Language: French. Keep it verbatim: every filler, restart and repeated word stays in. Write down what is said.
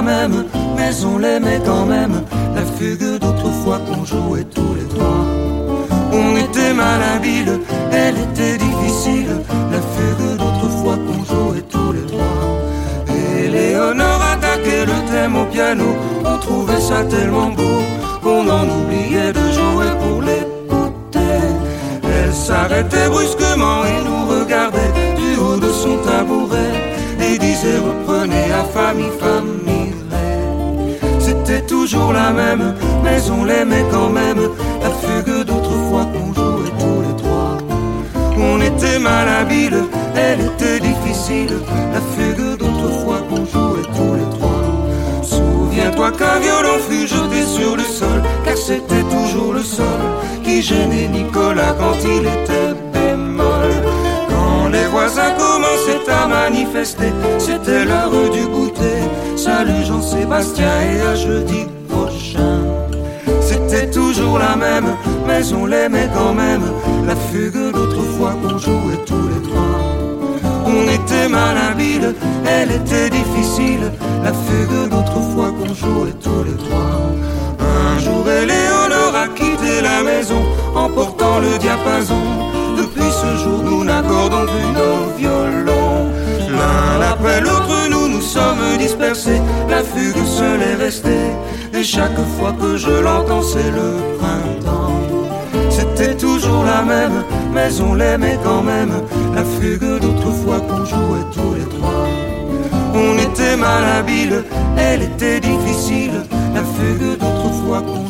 même, mais on l'aimait quand même. La fugue d'autrefois qu'on jouait tous les trois. On était malhabiles, elle était difficile. La fugue d'autrefois qu'on jouait tous les trois. Et Léonore attaquait le thème au piano. On trouvait ça tellement beau qu'on en oubliait de jouer pour l'écouter. Elle s'arrêtait brusquement et nous regardait du haut de son tabouret et disait reprenez à famille, famille. C'était toujours la même, mais on l'aimait quand même. La fugue d'autrefois qu'on jouait tous les trois. On était malhabiles, elle était difficile. La fugue d'autrefois qu'on jouait tous les trois. Souviens-toi qu'un violon fut jeté sur le sol, car c'était toujours le sol qui gênait Nicolas quand il était bémol. Quand les voisins commençaient à manifester, c'était l'heure du goûter. Salut Jean-Sébastien et à jeudi prochain. C'était toujours la même, mais on l'aimait quand même. La fugue d'autrefois qu'on jouait tous les trois. On était malhabiles, elle était difficile. La fugue d'autrefois qu'on jouait tous les trois. Un jour Éléonore a quitté la maison, emportant le diapason. Depuis ce jour nous n'accordons plus nos violons. L'un après l'autre nous nous sommes dispersés. La fugue seule est restée, et chaque fois que je l'entends c'est le printemps. C'était toujours la même, mais on l'aimait quand même. La fugue d'autrefois qu'on jouait tous les trois. On était malhabiles, elle était difficile. La fugue d'autrefois qu'on